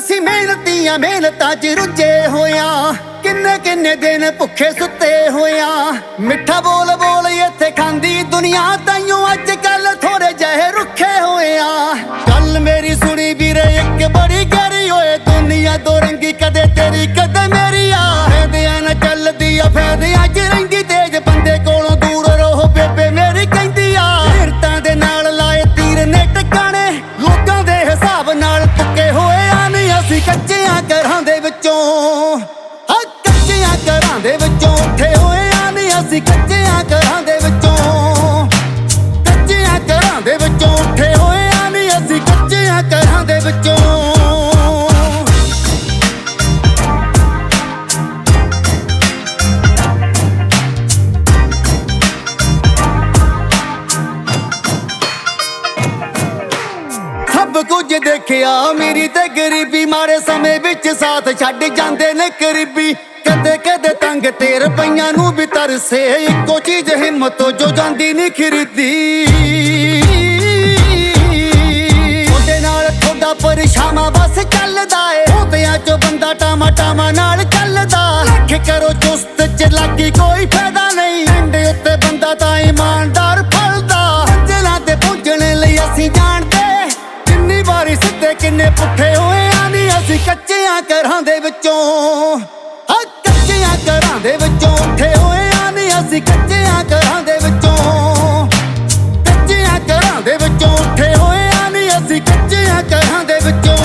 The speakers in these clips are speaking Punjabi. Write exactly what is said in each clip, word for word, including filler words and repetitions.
ਅਸੀਂ ਮਿਹਨਤੀਆਂ ਮਿਹਨਤਾਂ 'ਚ ਰੁੱਝੇ ਹੋਇਆਂ, ਕਿੰਨੇ ਕਿੰਨੇ ਦਿਨ ਭੁੱਖੇ ਸੁੱਤੇ ਹੋਇਆਂ। ਮਿੱਠਾ ਬੋਲ ਬੋਲ ਇੱਥੇ ਖਾਂਦੀ ਦੁਨੀਆ, ਤਾਈਓ ਅੱਜ ਕੱਲ ਥੋੜੇ ਜਿਹੇ ਰੁੱਖੇ ਹੋਇਆਂ। ਗੱਲ ਮੇਰੀ ਸੁਣੀ ਵੀਰੇ ਇੱਕ ਬੜੀ ਗਹਿਰੀ ਹੋਏ, ਦੁਨੀਆ ਦੋ ਰੰਗੀ ਕਦੇ ਤੇਰੀ ਕਦੇ ਮੇਰੀ ਆ। ਫਾਇਦਿਆਂ ਨਾਲ ਚੱਲਦੀ ਆ ਫਾਇਦਿਆਂ 'ਚ ਰਹਿੰਦੀ ਤੇਜ, ਬੰਦੇ ਕੋਲੋਂ ਦੂਰ ਰਹੋ ਬੇਬੇ ਮੇਰੀ ਕਹਿੰਦੀ ਆ। ਹੀਰਤਾਂ ਦੇ ਨਾਲ ਲਾਏ ਤੀਰ ਨੇ ਟਿਕਾਣੇ, ਲੋਕਾਂ ਦੇ ਹਿਸਾਬ ਨਾਲ ਤੁੱਕੇ ਹੋਏ ਆ। ਨਹੀਂ ਅਸੀਂ ਕੱਚਿਆਂ ਘਰਾਂ ਦੇ ਵਿੱਚੋਂ, ਹਾਂ ਕੱਚਿਆਂ ਘਰਾਂ ਦੇ ਵਿੱਚੋਂ ਉੱਠੇ ਹੋਏ ਆ। ਨਹੀਂ ਅਸੀਂ ਕੱਚਿਆਂ ਘਰਾਂ ਦੇ ਵਿੱਚੋਂ, ਕੱਚਿਆਂ ਘਰਾਂ ਦੇ ਵਿੱਚੋਂ ਉੱਠੇ ਹੋਏ ਆ। ਨਹੀਂ ਅਸੀਂ ਕੱਚਿਆਂ ਘਰਾਂ ਦੇ ਵਿੱਚੋਂ। ਸਭ ਕੁਝ ਦੇਖਿਆ ਮੇਰੀ ਤੇ ਗਰੀਬੀ, ਮਾੜੇ ਸਮੇਂ ਵਿੱਚ ਸਾਥ ਛੱਡ ਜਾਂਦੇ ਨੇ ਕਰੀਬੀ। ਕਦੇ ਕਦੇ ਤੰਗ ਤੇ ਰੁਪਈਆਂ ਨੂੰ ਵੀ ਤਰਸੇ, ਇੱਕੋ ਚੀਜ਼ ਹਿੰਮਤੋਂ ਜੋ ਜਾਂਦੀ ਨਹੀਂ ਖਰੀਦੀ। ਉਹਦੇ ਨਾਲ ਥੋੜਾ ਪਰਛਾਵਾਂ ਬਸ ਚੱਲਦਾ ਏ, ਉਹਦਿਆਂ ਚੋਂ ਬੰਦਾ ਟਾਮਾ ਟਾਮਾ ਨਾਲ ਚੱਲਦਾ। ਲੱਖ ਕਰੋ ਚੁਸਤ ਚਲਾਕੀ ਕੋਈ ਫਾਇਦਾ ਨਹੀਂ, ਪਿੰਡ ਉੱਤੇ ਬੰਦਾ ਤਾਂ ਇਮਾਨਦਾਰ ਫਲਦਾ। ਮੰਜ਼ਿਲਾਂ ਤੇ ਪਹੁੰਚਣ ਲਈ ਅਸੀਂ ਜਾਣਦੇ, ਕਿੰਨੀ ਵਾਰੀ ਸਿੱਧੇ ਕਿੰਨੇ ਪੁੱਠੇ ਹੋਏ ਆ। ਨਹੀਂ ਅਸੀਂ ਕੱਚਿਆਂ ਘਰਾਂ ਦੇ ਵਿੱਚੋਂ, ਹਾਂ ਕੱਚਿਆਂ ਘਰਾਂ ਦੇ ਵਿੱਚੋਂ ਉੱਠੇ ਹੋਏ ਆ। ਨਹੀਂ ਅਸੀਂ ਕੱਚਿਆਂ ਘਰਾਂ ਦੇ ਵਿੱਚੋਂ, ਕੱਚਿਆਂ ਘਰਾਂ ਦੇ ਵਿੱਚੋਂ ਉੱਠੇ ਹੋਏ ਆ। ਨਹੀਂ ਅਸੀਂ ਕੱਚਿਆਂ ਘਰਾਂ ਦੇ ਵਿੱਚੋਂ।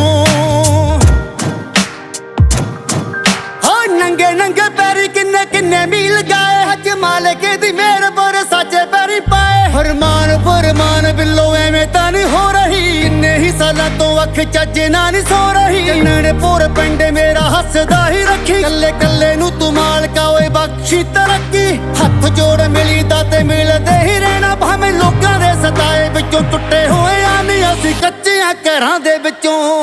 ਹਾਂ ਨੰਗੇ ਨੰਗੇ ਪੈਰੀ ਕਿੰਨੇ ਕਿੰਨੇ ਮੀਲ ਗਏ, ਅੱਜ ਮਾਲਕ ਦੀ ਮਿਹਰ ਪਰ ਸਾਜੇ ਪੈਰੀ ਪਾਏ। ਫਰਮਾਨ ਫਰਮਾਨ ਬਿੱਲੋ ਐਵੇਂ ਤਾਂ ਨਹੀਂ ਹੋ ਰਹੀ, ਇੰਨੇ ਹੀ ਸਾਲਾਂ ਤੋਂ ਅੱਖ ਚੱਜ ਨਾਲ ਨਹੀਂ ਸੋ ਰਹੀ। ਜੰਨਣਪੁਰ ਪਿੰਡ ਮੇਰਾ ਹੱਸਦਾ ਹੀ ਰੱਖੀ, ਕੱਲੇ ਕੱਲੇ ਨੂੰ ਤੂੰ ਮਾਲਕਾ ਓਏ ਬਖਸ਼ੀ ਤਰੱਕੀ। ਹੱਥ ਜੋੜ ਮਿਲੀਦਾ ਤੇ ਮਿਲਦੇ ਹੀ ਰਹਿਣਾ, ਭਾਵੇਂ ਲੋਕਾਂ ਦੇ ਸਤਾਏ ਵਿੱਚੋਂ ਟੁੱਟੇ ਹੋਏ ਆ। ਨਹੀਂ ਅਸੀਂ ਕੱਚਿਆਂ ਘਰਾਂ ਦੇ ਵਿੱਚੋਂ।